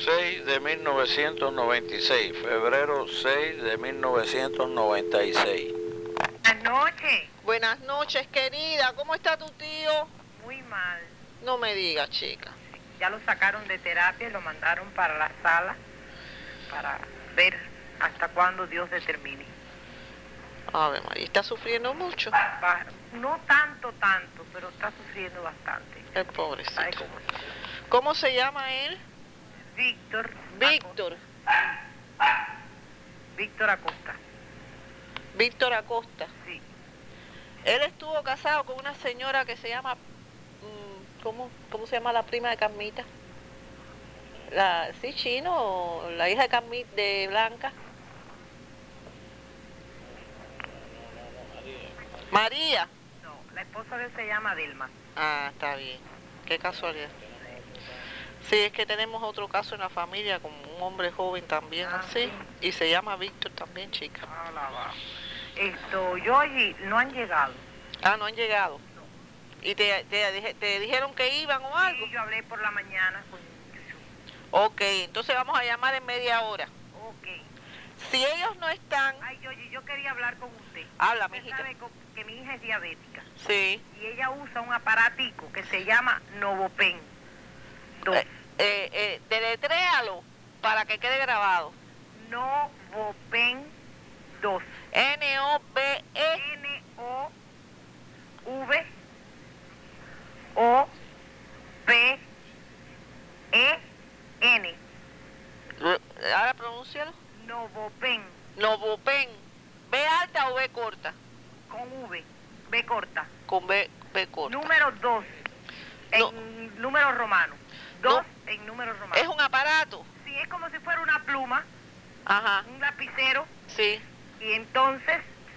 6 de 1996, febrero 6 de 1996. Buenas noches. Buenas noches, querida. ¿Cómo está tu tío? Muy mal. No me digas, chica. Ya lo sacaron de terapia y lo mandaron para la sala para ver hasta cuándo Dios determine. Ave María, ¿está sufriendo mucho? No tanto, pero está sufriendo bastante. El pobrecito. ¿Sabe cómo es? ¿Cómo se llama él? Víctor. Víctor. Víctor Acosta. Víctor Acosta. Sí. Él estuvo casado con una señora que se llama... ¿Cómo se llama la prima de Carmita? Sí, Chino, o la hija de Carmita, de Blanca. María. No, la esposa de él se llama Dilma. Ah, está bien. Qué casualidad. Sí, es que tenemos otro caso en la familia con un hombre joven también, así. Sí. Y se llama Víctor también, chica. Yoyi, no han llegado. Ah, no han llegado. No. ¿Y te dijeron que iban o algo? Sí, yo hablé por la mañana con Chuchu. Ok, entonces vamos a llamar en media hora. Ok. Si ellos no están... Ay, Yoyi, yo quería hablar con usted. Habla, Usted mijita. sabe que mi hija es diabética. Sí. Y ella usa un aparatico que se llama Novopen 2. Deletréalo para que quede grabado. Novopen 2. N-O-B-E. N-O-V-O-P-E-N. Ahora pronúncialo. Novopen Novopen. ¿B alta o B corta? con V. B corta. Con B corta. Número 2 en No. número romano. 2 No. en número romano. Es un aparato. Sí, es como si fuera una pluma, Ajá. un lapicero, Sí. y entonces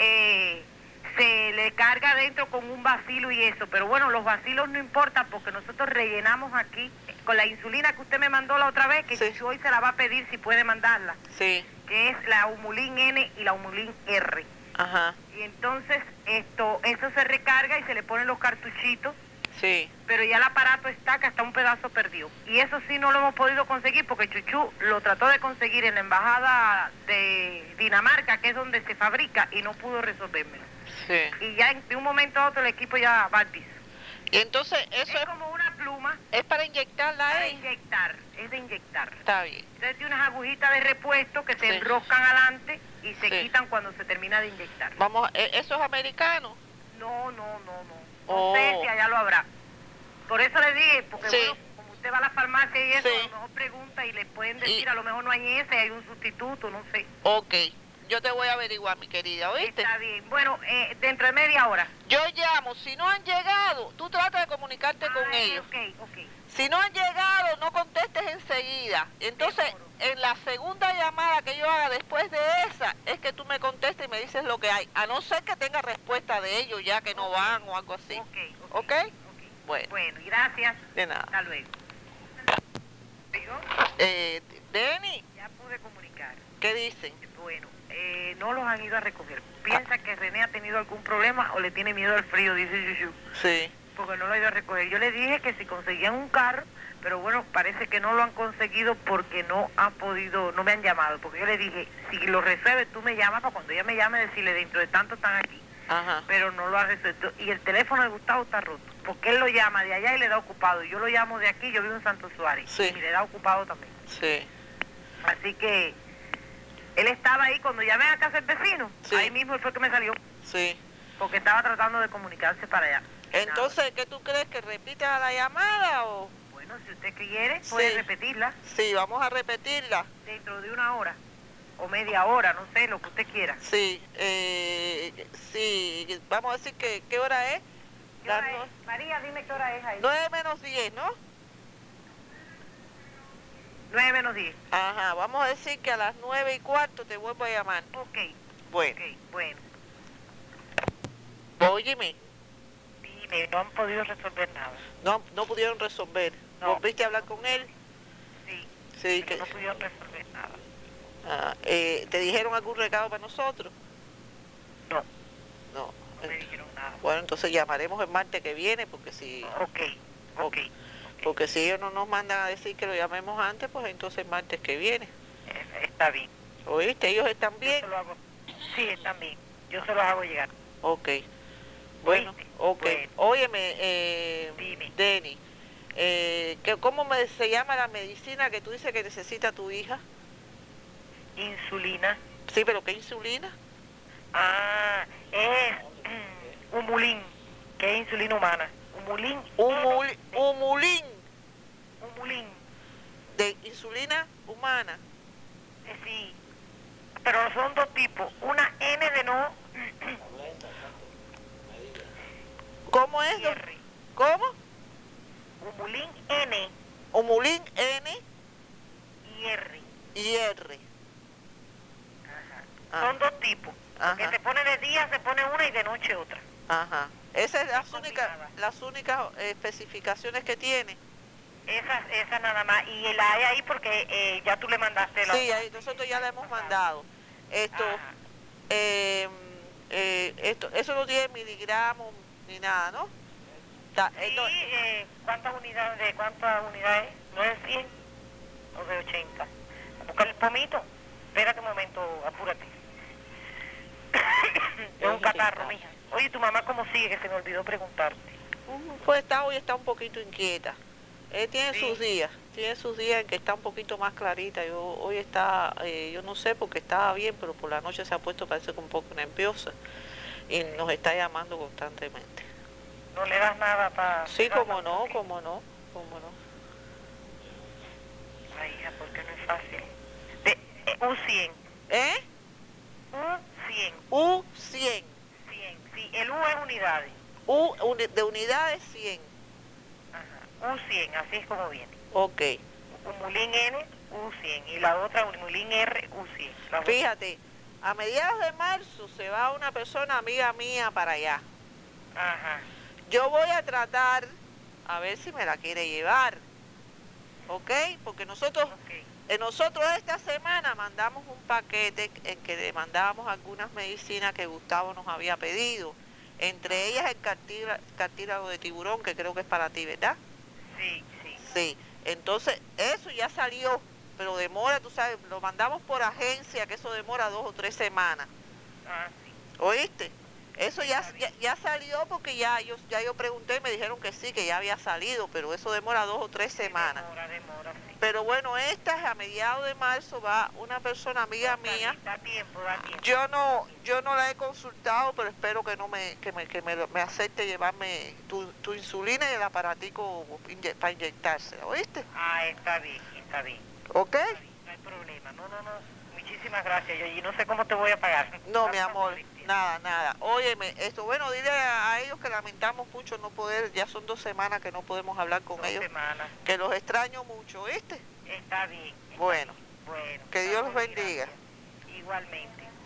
se le carga adentro con un vacilo y eso. Pero bueno, los vacilos no importan porque nosotros rellenamos aquí con la insulina que usted me mandó la otra vez, que Sí. Chuchu hoy se la va a pedir si puede mandarla, Sí. que es la Humulin N y la Humulin R. Ajá. Y entonces eso se recarga y se le ponen los cartuchitos, Sí. pero ya el aparato está que hasta un pedazo perdió. Y eso sí no lo hemos podido conseguir porque Chuchu lo trató de conseguir en la embajada de Dinamarca, que es donde se fabrica, y no pudo resolvérmelo. Sí. Y ya de un momento a otro el equipo ya va al piso. Y entonces eso Es como una pluma es para inyectarla a para ella. inyectar, es de inyectar. Está bien. Entonces tiene unas agujitas de repuesto que se Sí. enroscan adelante y se Sí. quitan cuando se termina de inyectar. Vamos, ¿eso es americano? No. No Oh. sé si allá lo habrá. Por eso le dije, porque Sí. bueno, como usted va a la farmacia y eso, Sí. a lo mejor pregunta y le pueden decir, Y- a lo mejor no hay ese, hay un sustituto, no sé. Ok. Yo te voy a averiguar, mi querida, ¿oíste? Está bien. Bueno, dentro de media hora. Yo llamo. Si no han llegado, tú tratas de comunicarte con Ay, ellos. Ok. Si no han llegado, no contestes enseguida. Entonces, Seguro. en la segunda llamada que yo haga después de esa, es que tú me contestes y me dices lo que hay. A no ser que tenga respuesta de ellos ya que no van o algo así. ¿Ok? Bueno, Bueno, y gracias. de nada. Hasta luego. ¿Digo? Denny, Ya pude comunicar. ¿qué dicen? Bueno, no los han ido a recoger. Piensa que René ha tenido algún problema o le tiene miedo al frío, dice Yuyu, Sí. porque no lo ha ido a recoger. Yo le dije que si conseguían un carro, pero bueno, parece que no lo han conseguido porque no han podido, no me han llamado, porque yo le dije, si lo resuelve tú me llamas para cuando ella me llame decirle dentro de tanto están aquí, Ajá. pero no lo ha resuelto. Y el teléfono de Gustavo está roto, porque él lo llama de allá y le da ocupado. Yo lo llamo de aquí, yo vivo en Santo Suárez, Sí. y le da ocupado también. Sí. Así que él estaba ahí cuando llamé a casa del vecino, Sí. ahí mismo fue que me salió, Sí. porque estaba tratando de comunicarse para allá. Entonces, ¿qué tú crees? ¿Que repita la llamada o...? Bueno, si usted quiere, puede Sí. repetirla Sí, vamos a repetirla. dentro de una hora o media hora, no sé, lo que usted quiera. Sí, sí, vamos a decir que, ¿qué hora es? ¿Qué hora es? María, dime qué hora es ahí. 9 menos 10, ¿no? 9 menos 10. Ajá, vamos a decir que a las 9:15 te vuelvo a llamar. Ok, Bueno, bueno. óyeme, Dime, no han podido resolver nada. no pudieron resolver. No. ¿Volviste a hablar con él? Sí, Sí, pero que, no pudieron resolver nada. ¿te dijeron algún recado para nosotros? No, No. no me dijeron nada. Bueno, entonces llamaremos el martes que viene porque si... Ok. Porque si ellos no nos mandan a decir que lo llamemos antes, pues entonces martes que viene. Está bien. ¿Oíste? ¿Ellos están bien? Yo se lo hago. Sí, están bien. Yo se los hago llegar. Ok. Bueno, ok. Bueno. Óyeme, Dime. Denny, ¿cómo se llama la medicina que tú dices que necesita tu hija? Insulina. Sí, pero ¿qué insulina? Ah, es Humulín, que es insulina humana. Humulín. Humulín. Humulín. De insulina humana. Sí. Pero son dos tipos. Una N de no. ¿Cómo es? Y R. ¿Cómo? Humulín N Humulín N y R. y R. Ajá. Son dos tipos. Ajá. Que se pone de día, se pone una y de noche otra. Ajá. Esas es Combinada. las únicas especificaciones que tiene. Esa nada más. Y la hay ahí porque ya tú le mandaste la... Sí, nosotros ya la hemos mandado. Esto, eso no tiene miligramos ni nada, ¿no? Sí, ¿cuántas unidades? ¿No es 100 o de 80? Busca el pomito. Espérate un momento, apúrate. Es un catarro, mija. Oye, ¿tu mamá cómo sigue? Que se me olvidó preguntarte. Pues hoy está un poquito inquieta. Tiene Sí. sus días en que está un poquito más clarita. Hoy está, yo no sé porque estaba bien, pero por la noche se ha puesto, parece que un poco nerviosa y nos está llamando constantemente. ¿No le das nada para...? Sí, cómo no. Ay, hija, porque no es fácil. Un 100. ¿Eh? Un 100. U100. 100. Sí, el U es unidades. De unidades 100. Ajá. U100, así es como viene. Ok. Humulín N, U100. Y la otra, Humulín R, U100. Fíjate, a mediados de marzo se va una persona amiga mía para allá. Ajá. Yo voy a tratar a ver si me la quiere llevar. ¿Ok? Porque nosotros esta semana mandamos un paquete en que le mandábamos algunas medicinas que Gustavo nos había pedido. Entre ellas el cartílago de tiburón, que creo que es para ti, ¿verdad? Sí. Sí. Entonces, eso ya salió, pero demora, tú sabes, lo mandamos por agencia, que eso demora 2 o 3 semanas. Ah, sí. ¿Oíste? Eso ya salió porque ya yo pregunté y me dijeron que sí, que ya había salido, pero eso demora 2 o 3 semanas. Demora, sí. Pero bueno, esta es a mediados de marzo, va una persona amiga mía. Da tiempo. Yo no la he consultado, pero espero que me acepte llevarme tu insulina y el aparatico para inyectársela, ¿oíste? Ah, está bien. ¿Ok? No hay problema. No. Muchísimas gracias. Yo no sé cómo te voy a pagar. No, mi amor, nada. Óyeme, dile a ellos que lamentamos mucho no poder, ya son 2 semanas que no podemos hablar con ellos. 2 semanas. Que los extraño mucho, ¿oíste? Está bien. Bueno, Bueno. que Dios los bendiga. Gracias. Igualmente.